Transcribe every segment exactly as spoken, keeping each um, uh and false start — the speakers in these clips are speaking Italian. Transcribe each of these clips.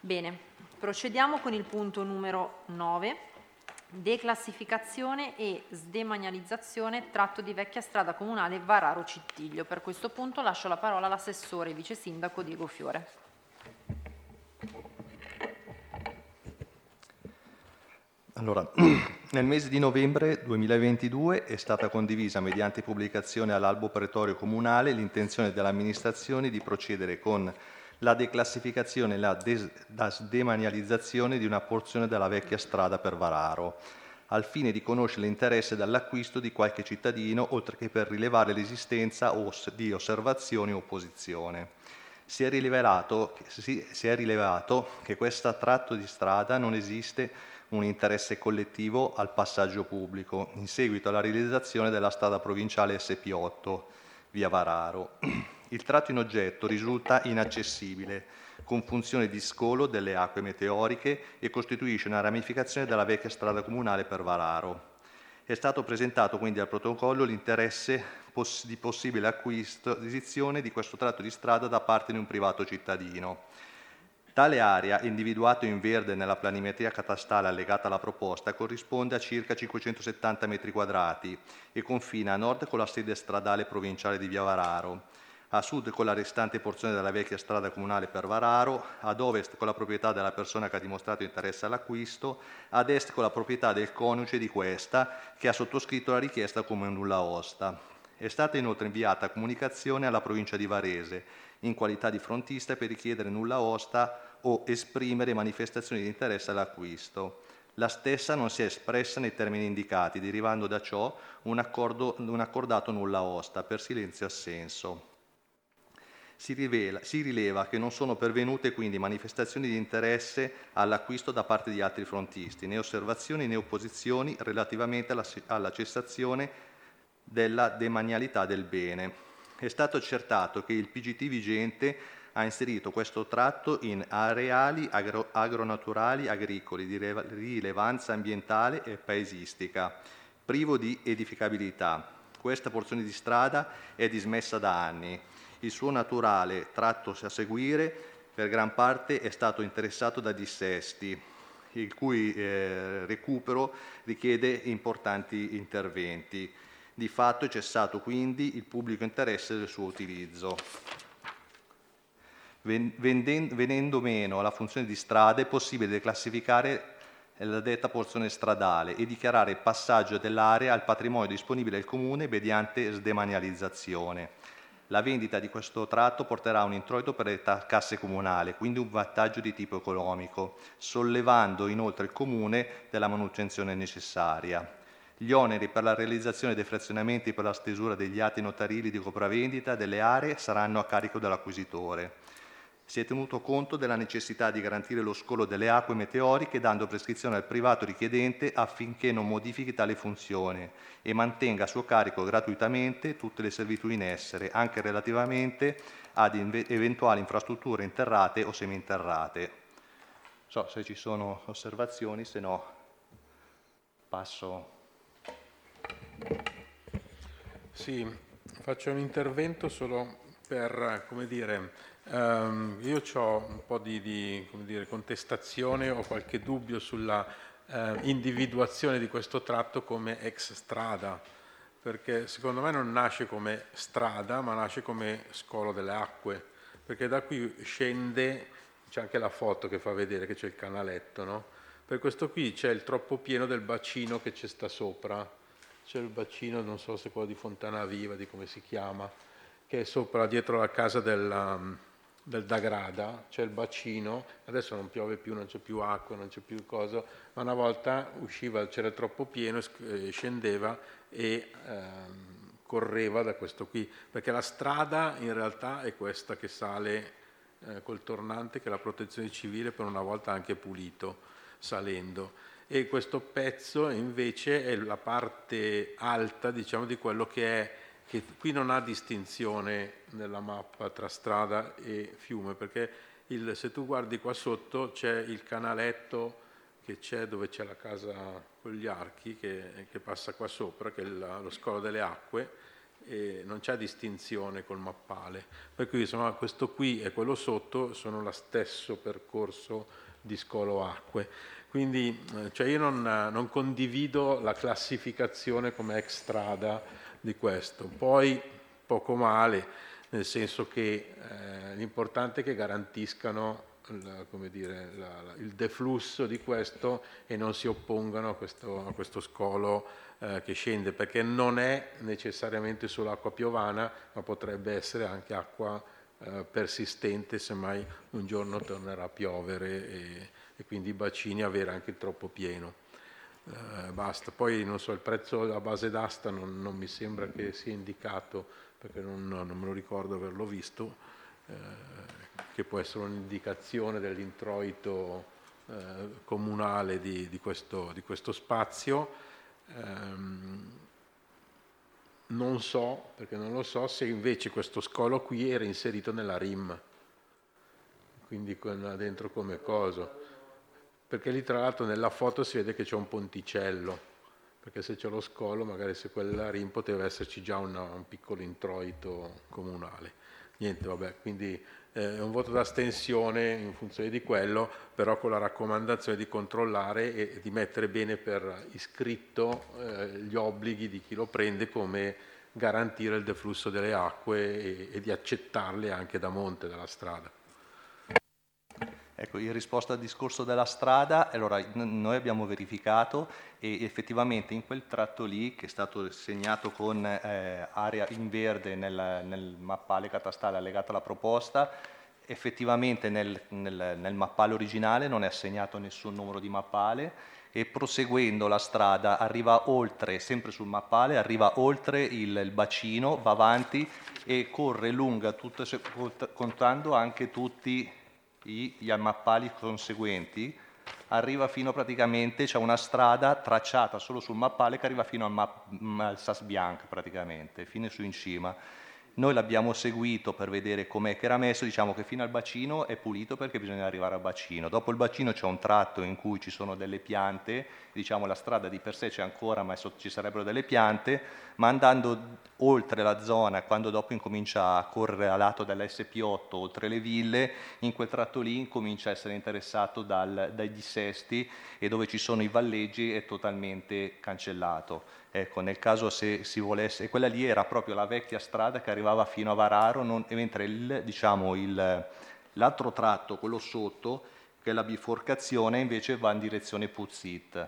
Bene, procediamo con il punto numero nove, declassificazione e sdemanializzazione tratto di vecchia strada comunale Vararo Cittiglio. Per questo punto lascio la parola all'assessore e vice sindaco Diego Fiore. Allora, nel mese di novembre duemilaventidue è stata condivisa mediante pubblicazione all'albo pretorio comunale l'intenzione dell'amministrazione di procedere con la declassificazione e la, des- la sdemanializzazione di una porzione della vecchia strada per Vararo, al fine di conoscere l'interesse dall'acquisto di qualche cittadino, oltre che per rilevare l'esistenza os- di osservazioni o opposizione. Si è, rivelato, si, si è rilevato che questo tratto di strada non esiste un interesse collettivo al passaggio pubblico in seguito alla realizzazione della strada provinciale S P otto via Vararo. Il tratto in oggetto risulta inaccessibile, con funzione di scolo delle acque meteoriche e costituisce una ramificazione della vecchia strada comunale per Vararo. È stato presentato quindi al protocollo l'interesse poss- di possibile acquisizione di questo tratto di strada da parte di un privato cittadino. Tale area, individuato in verde nella planimetria catastale allegata alla proposta, corrisponde a circa cinquecentosettanta metri quadrati e confina a nord con la sede stradale provinciale di Via Vararo, a sud con la restante porzione della vecchia strada comunale per Vararo, ad ovest con la proprietà della persona che ha dimostrato interesse all'acquisto, ad est con la proprietà del coniuge di questa che ha sottoscritto la richiesta come nulla osta. È stata inoltre inviata comunicazione alla provincia di Varese in qualità di frontista per richiedere nulla osta o esprimere manifestazioni di interesse all'acquisto. La stessa non si è espressa nei termini indicati, derivando da ciò un, accordo, un accordato nulla osta per silenzio assenso. Si, rivela, si rileva che non sono pervenute quindi manifestazioni di interesse all'acquisto da parte di altri frontisti, né osservazioni né opposizioni relativamente alla, alla cessazione della demanialità del bene. È stato accertato che il P G T vigente ha inserito questo tratto in areali agro, agronaturali agricoli di rilevanza ambientale e paesistica, privo di edificabilità. Questa porzione di strada è dismessa da anni. Il suo naturale tratto a seguire per gran parte è stato interessato da dissesti, il cui eh, recupero richiede importanti interventi. Di fatto è cessato quindi il pubblico interesse del suo utilizzo. Venendo meno la funzione di strada è possibile declassificare la detta porzione stradale e dichiarare il passaggio dell'area al patrimonio disponibile del Comune mediante sdemanializzazione. La vendita di questo tratto porterà un introito per le casse comunali, quindi un vantaggio di tipo economico, sollevando inoltre il Comune della manutenzione necessaria. Gli oneri per la realizzazione dei frazionamenti per la stesura degli atti notarili di compravendita delle aree saranno a carico dell'acquisitore. Si è tenuto conto della necessità di garantire lo scolo delle acque meteoriche dando prescrizione al privato richiedente affinché non modifichi tale funzione e mantenga a suo carico gratuitamente tutte le servitù in essere, anche relativamente ad eventuali infrastrutture interrate o seminterrate. Non so se ci sono osservazioni, se no passo. Sì, faccio un intervento solo per, come dire, ehm, io ho un po' di, di come dire, contestazione o qualche dubbio sulla eh, individuazione di questo tratto come ex strada, perché secondo me non nasce come strada, ma nasce come scolo delle acque, perché da qui scende, c'è anche la foto che fa vedere che c'è il canaletto, no? Per questo qui c'è il troppo pieno del bacino che c'è sta sopra. C'è il bacino, non so se quello di Fontana Viva, di come si chiama, che è sopra, dietro la casa del, del Dagrada, c'è il bacino, adesso non piove più, non c'è più acqua, non c'è più cosa, ma una volta usciva, c'era troppo pieno, scendeva e ehm, correva da questo qui, perché la strada in realtà è questa che sale eh, col tornante, che la protezione civile per una volta ha anche pulito, salendo. E questo pezzo invece è la parte alta, diciamo, di quello che è, che qui non ha distinzione nella mappa tra strada e fiume, perché il, se tu guardi qua sotto c'è il canaletto che c'è dove c'è la casa con gli archi che, che passa qua sopra, che è il, lo scolo delle acque, e non c'è distinzione col mappale, per cui insomma questo qui e quello sotto sono lo stesso percorso di scolo acque. Quindi cioè io non, non condivido la classificazione come ex strada di questo, poi poco male, nel senso che eh, l'importante è che garantiscano il, come dire, la, la, il deflusso di questo e non si oppongano a questo, a questo scolo eh, che scende, perché non è necessariamente solo acqua piovana, ma potrebbe essere anche acqua eh, persistente, semmai un giorno tornerà a piovere e, e quindi i bacini avere anche il troppo pieno. Eh, basta. Poi non so, il prezzo a base d'asta non, non mi sembra che sia indicato, perché non, non me lo ricordo averlo visto, eh, che può essere un'indicazione dell'introito eh, comunale di, di, questo, di questo spazio. Ehm, non so, perché non lo so, se invece questo scolo qui era inserito nella R I M, quindi con, dentro come coso. Perché lì tra l'altro nella foto si vede che c'è un ponticello, perché se c'è lo scolo magari se quella R I M poteva esserci già una, un piccolo introito comunale. Niente, vabbè, quindi eh, è un voto d'astensione in funzione di quello, però con la raccomandazione di controllare e, e di mettere bene per iscritto eh, gli obblighi di chi lo prende, come garantire il deflusso delle acque e, e di accettarle anche da monte, dalla strada. Ecco, in risposta al discorso della strada, allora noi abbiamo verificato e effettivamente in quel tratto lì, che è stato segnato con eh, area in verde nel, nel mappale catastale allegato alla proposta, effettivamente nel, nel, nel mappale originale non è assegnato nessun numero di mappale e proseguendo la strada arriva oltre, sempre sul mappale, arriva oltre il, il bacino, va avanti e corre lunga, tutto, contando anche tutti gli mappali conseguenti, arriva fino praticamente, c'è una strada tracciata solo sul mappale che arriva fino al, map, al Sas Bianc praticamente, fino su in cima. Noi l'abbiamo seguito per vedere com'è che era messo, diciamo che fino al bacino è pulito perché bisogna arrivare al bacino. Dopo il bacino c'è un tratto in cui ci sono delle piante, diciamo la strada di per sé c'è ancora, ma ci sarebbero delle piante, ma andando oltre la zona, quando dopo incomincia a correre a lato dell'S P otto, oltre le ville, in quel tratto lì incomincia a essere interessato dal, dai dissesti e dove ci sono i valleggi è totalmente cancellato. Ecco, nel caso se si volesse, quella lì era proprio la vecchia strada che arrivava fino a Vararo, non, mentre il, diciamo, il, l'altro tratto, quello sotto, che è la biforcazione, invece va in direzione Puzzit.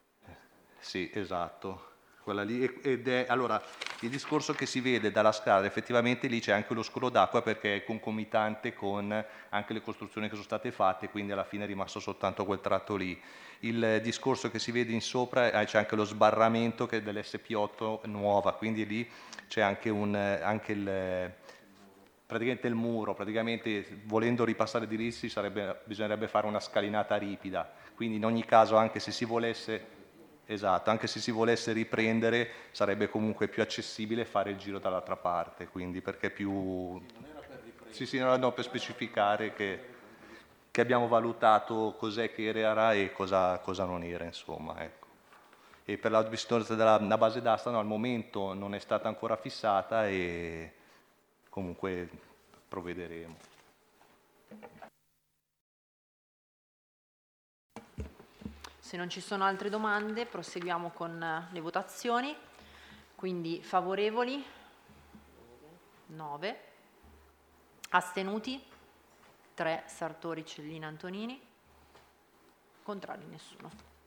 Sì, esatto. Quella lì, ed è, allora, il discorso che si vede dalla strada, effettivamente lì c'è anche lo scolo d'acqua perché è concomitante con anche le costruzioni che sono state fatte, quindi alla fine è rimasto soltanto quel tratto lì. Il discorso che si vede in sopra, eh, c'è anche lo sbarramento che è dell'S P otto nuova, quindi lì c'è anche, un, anche il, praticamente il muro, praticamente volendo ripassare di lì sarebbe, bisognerebbe fare una scalinata ripida, quindi in ogni caso anche se si volesse... Esatto, anche se si volesse riprendere sarebbe comunque più accessibile fare il giro dall'altra parte, quindi perché è più... Sì, sì, no, no, per specificare che, che abbiamo valutato cos'è che era e cosa, cosa non era, insomma, ecco. E per la distanza della la base d'asta no, al momento non è stata ancora fissata e comunque provvederemo. Se non ci sono altre domande, proseguiamo con le votazioni. Quindi favorevoli? nove. Astenuti? tre. Sartori, Cellina, Antonini. Contrari nessuno.